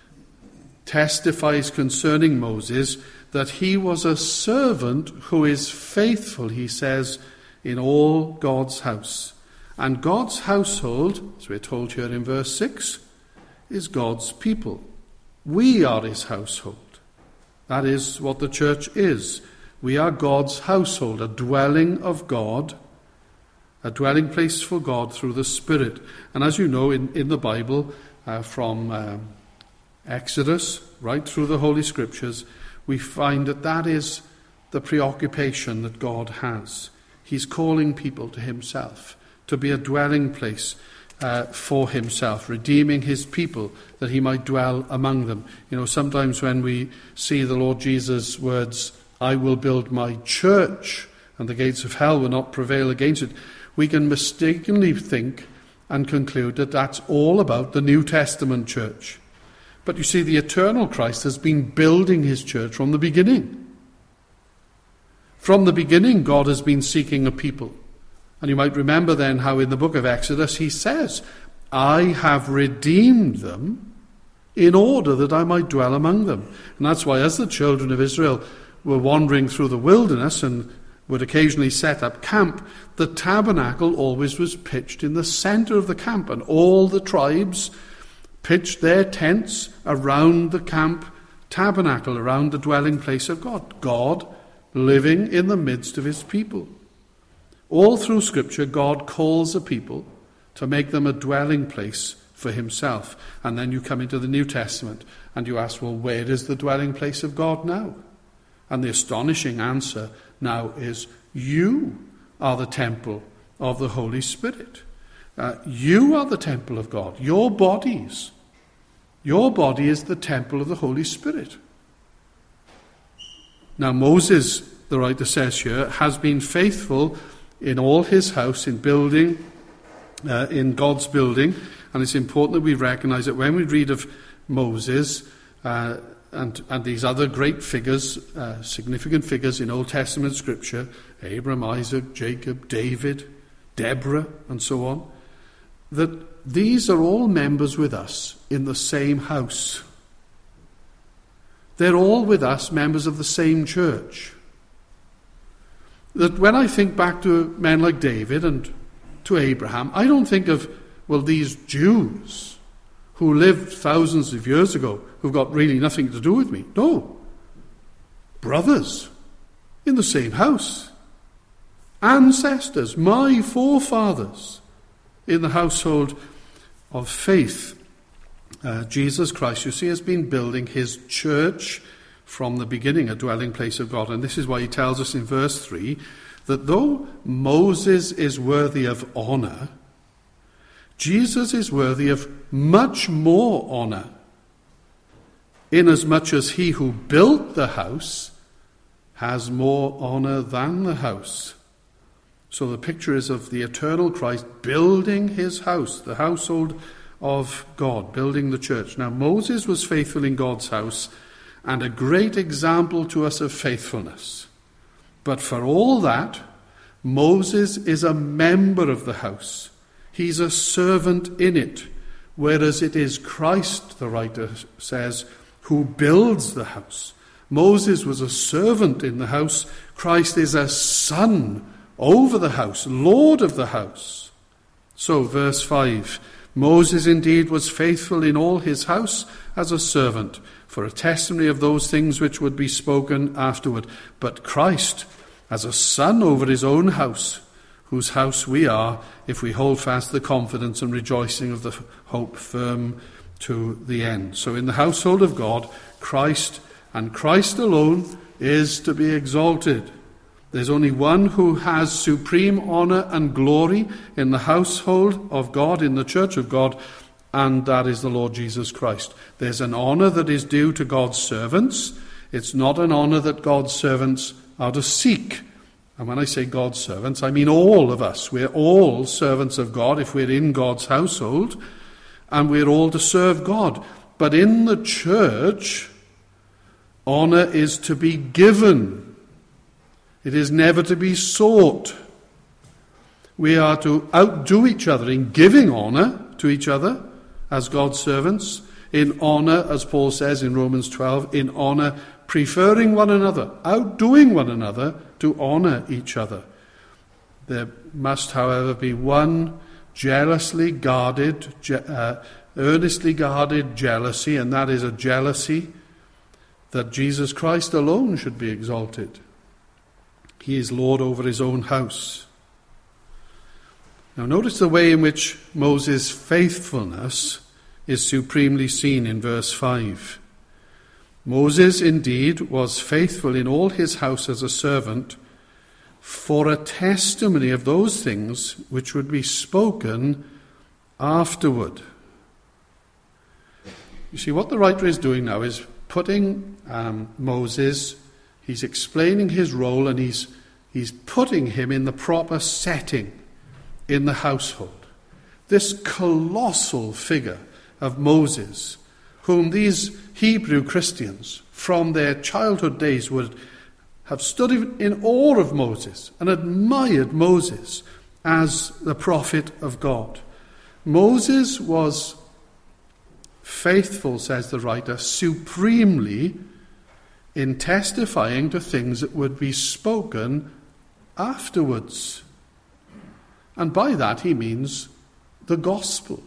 testifies concerning Moses that he was a servant who is faithful, he says, in all God's house. And God's household, as we're told here in verse six, is God's people. We are his household. That is what the church is. We are God's household, a dwelling of God, a dwelling place for God through the Spirit. And as you know, in, in the Bible, uh, from um, Exodus right through the Holy Scriptures, we find that that is the preoccupation that God has. He's calling people to himself, to be a dwelling place uh, for himself, redeeming his people that he might dwell among them. You know, sometimes when we see the Lord Jesus' words, I will build my church, and the gates of hell will not prevail against it, we can mistakenly think and conclude that that's all about the New Testament church. But you see, the eternal Christ has been building his church from the beginning. From the beginning, God has been seeking a people. And you might remember then how in the book of Exodus he says, I have redeemed them in order that I might dwell among them. And that's why as the children of Israel were wandering through the wilderness and would occasionally set up camp, the tabernacle always was pitched in the center of the camp, and all the tribes pitched their tents around the camp tabernacle, around the dwelling place of God. God living in the midst of his people. All through Scripture, God calls a people to make them a dwelling place for himself. And then you come into the New Testament and you ask, well, where is the dwelling place of God now? And the astonishing answer now is, you are the temple of the Holy Spirit. Uh, you are the temple of God. Your bodies. Your body is the temple of the Holy Spirit. Now Moses, the writer says here, has been faithful in all his house, in building, uh, in God's building. And it's important that we recognize that when we read of Moses uh, and, and these other great figures, uh, significant figures in Old Testament scripture, Abraham, Isaac, Jacob, David, Deborah, and so on, that these are all members with us in the same house. They're all with us members of the same church. That when I think back to men like David and to Abraham, I don't think of, well, these Jews who lived thousands of years ago who've got really nothing to do with me. No. Brothers in the same house. Ancestors, my forefathers in the household of faith. Uh, Jesus Christ, you see, has been building his church from the beginning, a dwelling place of God. And this is why he tells us in verse three that though Moses is worthy of honour, Jesus is worthy of much more honour, inasmuch as he who built the house has more honour than the house. So the picture is of the eternal Christ building his house, the household of God, building the church. Now, Moses was faithful in God's house and a great example to us of faithfulness. But for all that, Moses is a member of the house. He's a servant in it, whereas it is Christ, the writer says, who builds the house. Moses was a servant in the house. Christ is a son over the house, Lord of the house. So, verse five, Moses indeed was faithful in all his house as a servant, for a testimony of those things which would be spoken afterward. But Christ as a son over his own house, whose house we are, if we hold fast the confidence and rejoicing of the hope firm to the end. So in the household of God, Christ and Christ alone is to be exalted. There's only one who has supreme honour and glory in the household of God, in the church of God, and that is the Lord Jesus Christ. There's an honour that is due to God's servants. It's not an honour that God's servants are to seek. And when I say God's servants, I mean all of us. We're all servants of God if we're in God's household, and we're all to serve God. But in the church, honour is to be given. It is never to be sought. We are to outdo each other in giving honour to each other as God's servants, in honour, as Paul says in Romans twelve, in honour preferring one another, outdoing one another to honour each other. There must, however, be one jealously guarded, je- uh, earnestly guarded jealousy, and that is a jealousy that Jesus Christ alone should be exalted. He is Lord over his own house. Now notice the way in which Moses' faithfulness is supremely seen in verse five. Moses indeed was faithful in all his house as a servant, for a testimony of those things which would be spoken afterward. You see, what the writer is doing now is putting um, Moses, he's explaining his role, and he's he's putting him in the proper setting in the household. This colossal figure of Moses, whom these Hebrew Christians from their childhood days would have stood in awe of Moses and admired Moses as the prophet of God. Moses was faithful, says the writer, supremely in testifying to things that would be spoken afterwards. And by that he means the gospel.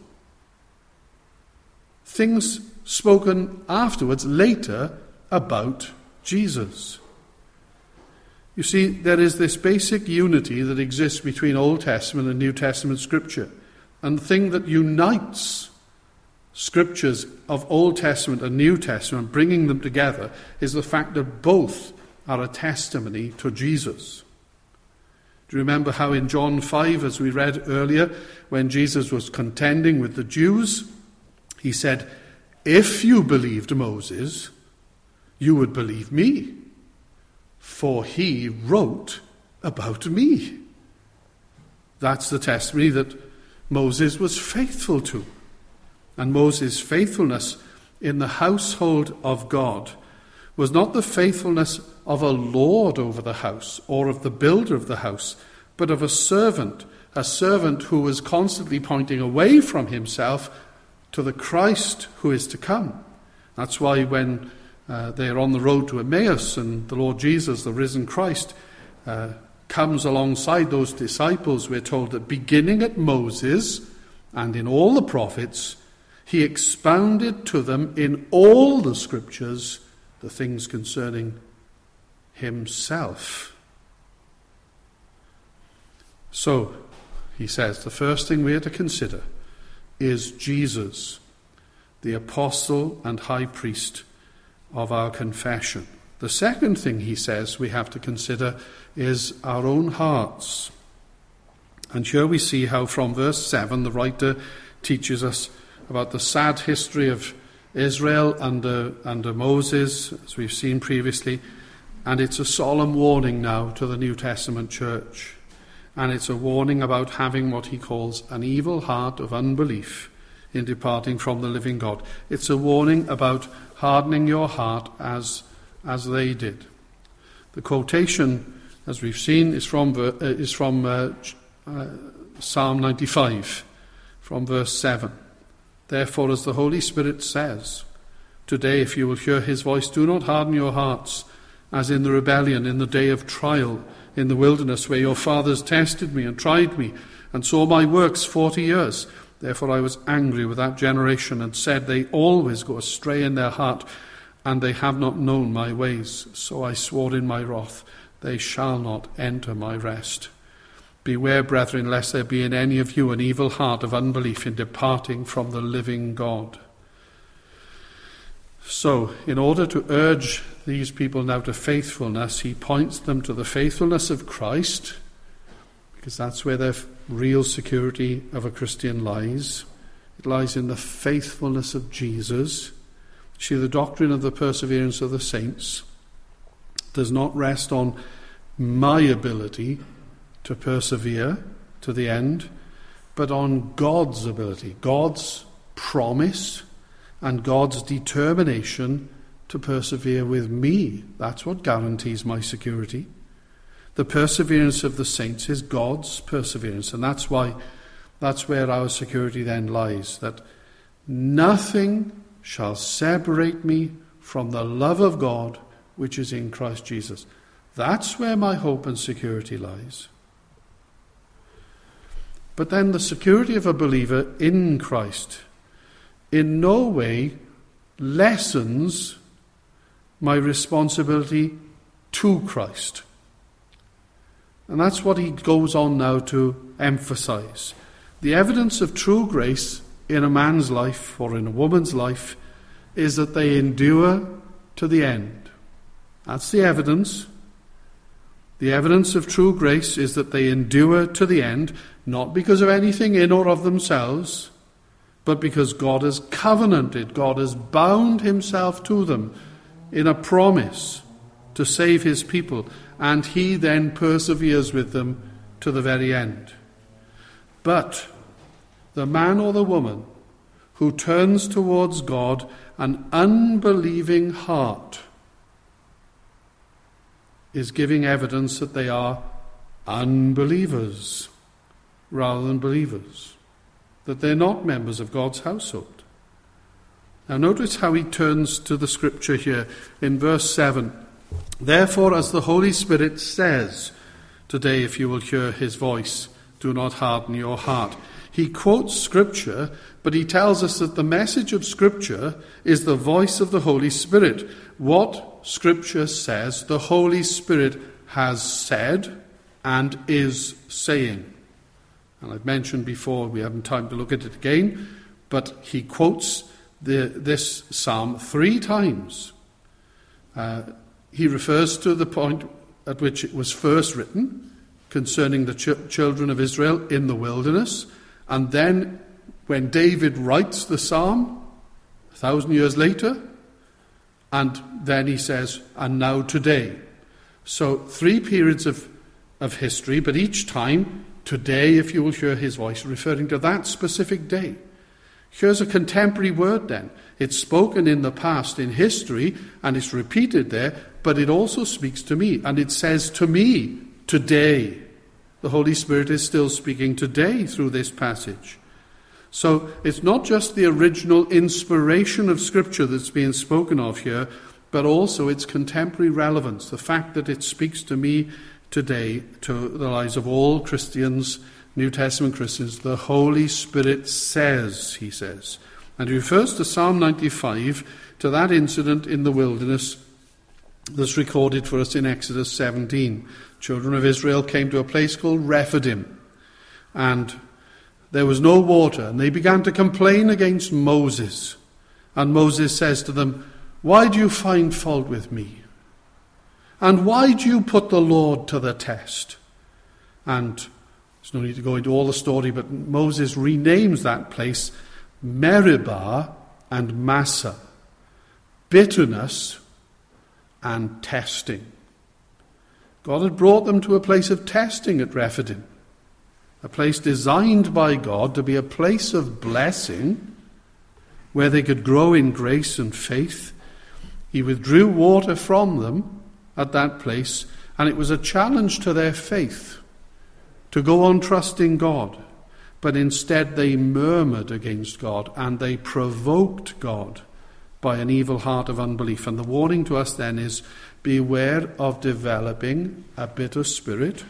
Things spoken afterwards, later, about Jesus. You see, there is this basic unity that exists between Old Testament and New Testament Scripture. And the thing that unites Scriptures of Old Testament and New Testament, bringing them together, is the fact that both are a testimony to Jesus. Do you remember how in John five, as we read earlier, when Jesus was contending with the Jews, he said, "If you believed Moses, you would believe me, for he wrote about me." That's the testimony that Moses was faithful to. And Moses' faithfulness in the household of God was not the faithfulness of a lord over the house or of the builder of the house, but of a servant, a servant who was constantly pointing away from himself to the Christ who is to come. That's why when uh, they are on the road to Emmaus and the Lord Jesus, the risen Christ, uh, comes alongside those disciples, we're told that beginning at Moses and in all the prophets, he expounded to them in all the scriptures the things concerning himself. So, he says, the first thing we are to consider is Jesus, the apostle and high priest of our confession. The second thing he says we have to consider is our own hearts. And here we see how from verse seven the writer teaches us about the sad history of Israel under, under Moses, as we've seen previously. And it's a solemn warning now to the New Testament church. And it's a warning about having what he calls an evil heart of unbelief in departing from the living God. It's a warning about hardening your heart as, as they did. The quotation, as we've seen, is from, uh, is from uh, uh, Psalm ninety-five, from verse seven. Therefore, as the Holy Spirit says, today, if you will hear his voice, do not harden your hearts, as in the rebellion, in the day of trial, in the wilderness, where your fathers tested me and tried me, and saw my works forty years. Therefore I was angry with that generation, and said, they always go astray in their heart, and they have not known my ways. So I swore in my wrath, they shall not enter my rest. Beware, brethren, lest there be in any of you an evil heart of unbelief in departing from the living God. So, in order to urge these people now to faithfulness, he points them to the faithfulness of Christ, because that's where their real security of a Christian lies. It lies in the faithfulness of Jesus. See, the doctrine of the perseverance of the saints does not rest on my ability to persevere to the end, but on God's ability, God's promise, and God's determination to persevere with me. That's what guarantees my security. The perseverance of the saints is God's perseverance, and that's why that's where our security then lies, that nothing shall separate me from the love of God which is in Christ Jesus. That's where my hope and security lies. But then the security of a believer in Christ in no way lessens my responsibility to Christ. And that's what he goes on now to emphasize. The evidence of true grace in a man's life or in a woman's life is that they endure to the end. That's the evidence. The evidence of true grace is that they endure to the end, not because of anything in or of themselves, but because God has covenanted, God has bound himself to them in a promise to save his people, and he then perseveres with them to the very end. But the man or the woman who turns towards God an unbelieving heart is giving evidence that they are unbelievers rather than believers, that they're not members of God's household. Now notice how he turns to the scripture here in verse seven. Therefore, as the Holy Spirit says, today if you will hear his voice, do not harden your heart. He quotes scripture, but he tells us that the message of scripture is the voice of the Holy Spirit. What scripture says, the Holy Spirit has said and is saying. And I've mentioned before, we haven't time to look at it again, but he quotes the, this psalm three times. Uh, he refers to the point at which it was first written, concerning the ch- children of Israel in the wilderness. And then when David writes the psalm, a thousand years later, and then he says, and now today. So three periods of, of history, but each time, today, if you will hear his voice, referring to that specific day. Here's a contemporary word then. It's spoken in the past, in history, and it's repeated there, but it also speaks to me, and it says to me today. The Holy Spirit is still speaking today through this passage. So it's not just the original inspiration of Scripture that's being spoken of here, but also its contemporary relevance, the fact that it speaks to me today, to the lives of all Christians, New Testament Christians. The Holy Spirit says, he says. And he refers to Psalm ninety-five, to that incident in the wilderness that's recorded for us in Exodus seventeen. Children of Israel came to a place called Rephidim, and there was no water, and they began to complain against Moses. And Moses says to them, "Why do you find fault with me? And why do you put the Lord to the test?" And there's no need to go into all the story, but Moses renames that place Meribah and Massah, bitterness and testing. God had brought them to a place of testing at Rephidim, a place designed by God to be a place of blessing where they could grow in grace and faith. He withdrew water from them at that place, and it was a challenge to their faith to go on trusting God. But instead they murmured against God, and they provoked God by an evil heart of unbelief. And the warning to us then is, beware of developing a bitter spirit,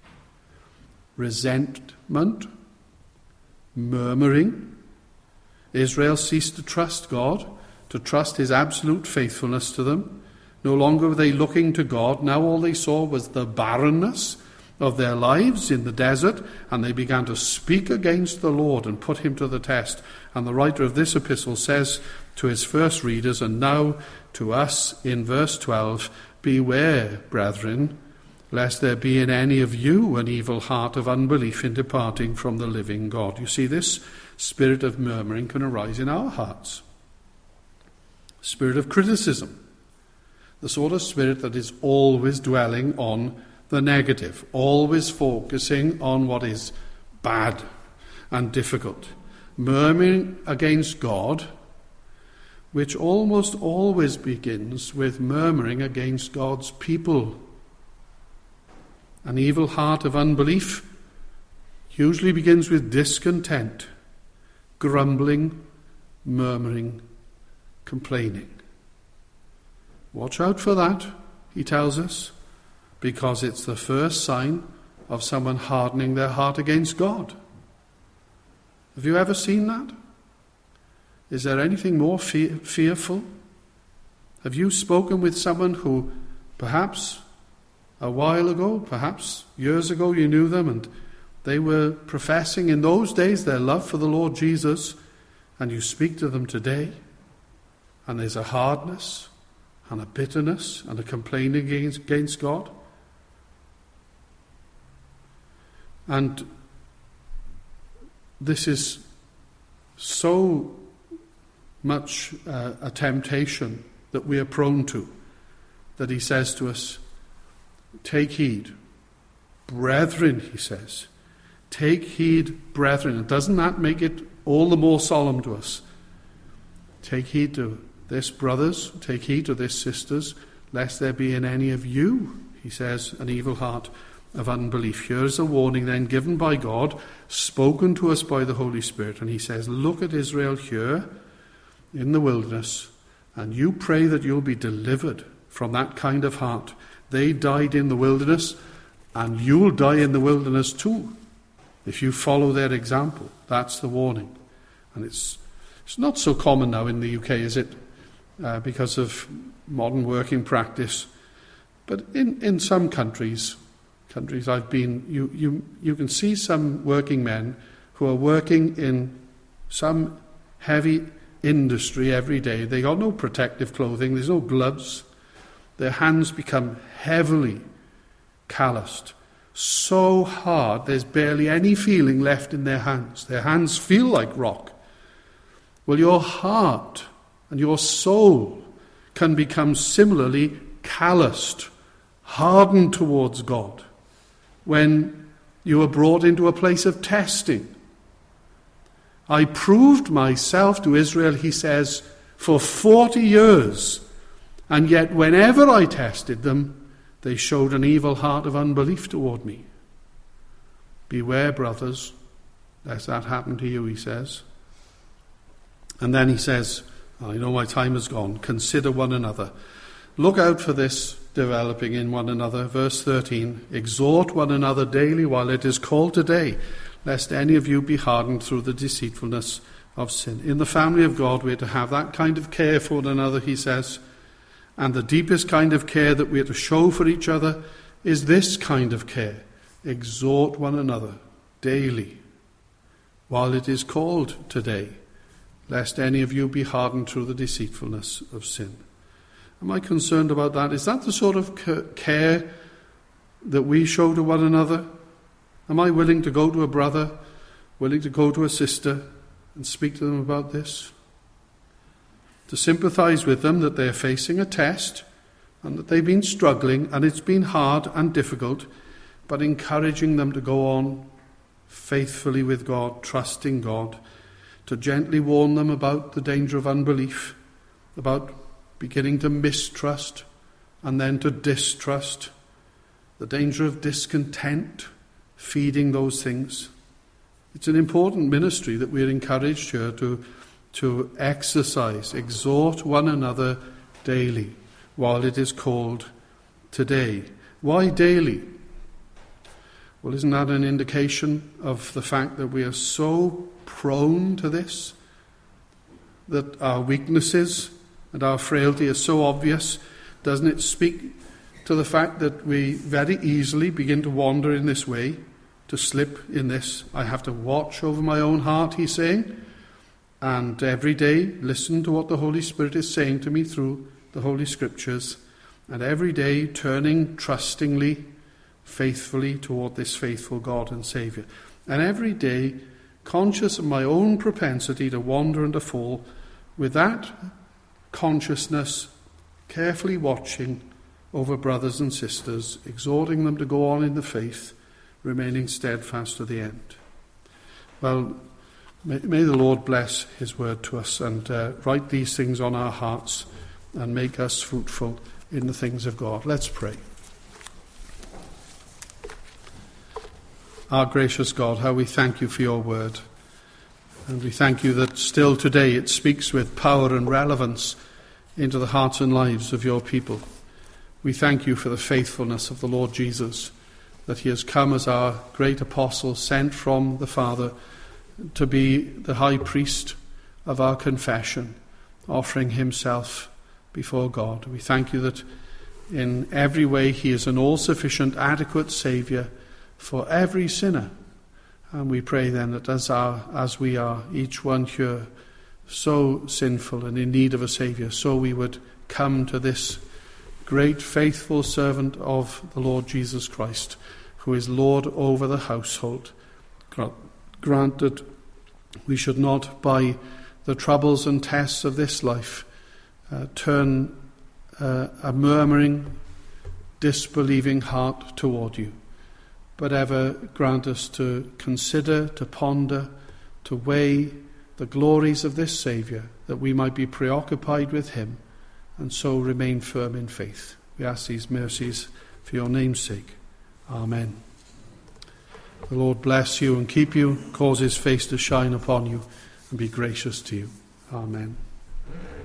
resentment, murmuring. Israel ceased to trust God, to trust his absolute faithfulness to them. No longer were they looking to God. Now all they saw was the barrenness of their lives in the desert, and they began to speak against the Lord and put him to the test. And the writer of this epistle says to his first readers, and now to us in verse twelve, "Beware, brethren, lest there be in any of you an evil heart of unbelief in departing from the living God." You see, this spirit of murmuring can arise in our hearts. Spirit of criticism, the sort of spirit that is always dwelling on the negative, always focusing on what is bad and difficult. Murmuring against God, which almost always begins with murmuring against God's people. An evil heart of unbelief usually begins with discontent, grumbling, murmuring, complaining. Watch out for that, he tells us, because it's the first sign of someone hardening their heart against God. Have you ever seen that? Is there anything more fe- fearful? Have you spoken with someone who perhaps a while ago, perhaps years ago, you knew them and they were professing in those days their love for the Lord Jesus, and you speak to them today and there's a hardness and a bitterness and a complaining against, against God? And this is so much uh, a temptation that we are prone to, that he says to us, take heed. Brethren, he says, take heed, brethren. And doesn't that make it all the more solemn to us? Take heed to this, brothers, take heed to this, sisters, lest there be in any of you, he says, an evil heart of unbelief. Here is a warning then given by God, spoken to us by the Holy Spirit. And he says, look at Israel here in the wilderness, and you pray that you'll be delivered from that kind of heart. They died in the wilderness, and you'll die in the wilderness too, if you follow their example. That's the warning. And it's it's not so common now in the U K, is it? Uh, because of modern working practice. But in, in some countries, countries I've been, you, you, you can see some working men who are working in some heavy industry every day. They got no protective clothing, there's no gloves. Their hands become heavily calloused, so hard there's barely any feeling left in their hands. Their hands feel like rock. Well, your heart and your soul can become similarly calloused, hardened towards God when you are brought into a place of testing. I proved myself to Israel, he says, for forty years, and yet whenever I tested them, they showed an evil heart of unbelief toward me. Beware, brothers, lest that happen to you, he says. And then he says, I know my time is gone, consider one another. Look out for this developing in one another. Verse thirteen, exhort one another daily while it is called today, lest any of you be hardened through the deceitfulness of sin. In the family of God, we're to have that kind of care for one another, he says. And the deepest kind of care that we're to show for each other is this kind of care. Exhort one another daily while it is called today, lest any of you be hardened through the deceitfulness of sin. Am I concerned about that? Is that the sort of care that we show to one another? Am I willing to go to a brother, willing to go to a sister and speak to them about this? To sympathize with them that they're facing a test and that they've been struggling and it's been hard and difficult, but encouraging them to go on faithfully with God, trusting God, to gently warn them about the danger of unbelief, about beginning to mistrust and then to distrust, the danger of discontent, feeding those things. It's an important ministry that we're encouraged here to, to exercise, exhort one another daily while it is called today. Why daily? Well, isn't that an indication of the fact that we are so prone to this, that our weaknesses and our frailty are so obvious? Doesn't it speak to the fact that we very easily begin to wander in this way, to slip in this? I have to watch over my own heart, he's saying, and every day listen to what the Holy Spirit is saying to me through the Holy Scriptures, and every day turning trustingly, faithfully toward this faithful God and Saviour. And every day conscious of my own propensity to wander and to fall, with that consciousness carefully watching over brothers and sisters, exhorting them to go on in the faith, remaining steadfast to the end. Well, may, may the Lord bless his word to us and uh, write these things on our hearts and make us fruitful in the things of God. Let's pray. Our gracious God, how we thank you for your word. And we thank you that still today it speaks with power and relevance into the hearts and lives of your people. We thank you for the faithfulness of the Lord Jesus, that he has come as our great apostle, sent from the Father to be the high priest of our confession, offering himself before God. We thank you that in every way he is an all-sufficient, adequate Saviour for every sinner. And we pray then that as our, as we are, each one here, so sinful and in need of a Saviour, so we would come to this great faithful servant of the Lord Jesus Christ, who is Lord over the household. Granted, we should not, by the troubles and tests of this life, uh, turn uh, a murmuring, disbelieving heart toward you, but ever grant us to consider, to ponder, to weigh the glories of this Saviour, that we might be preoccupied with him and so remain firm in faith. We ask these mercies for your name's sake. Amen. The Lord bless you and keep you, cause his face to shine upon you and be gracious to you. Amen.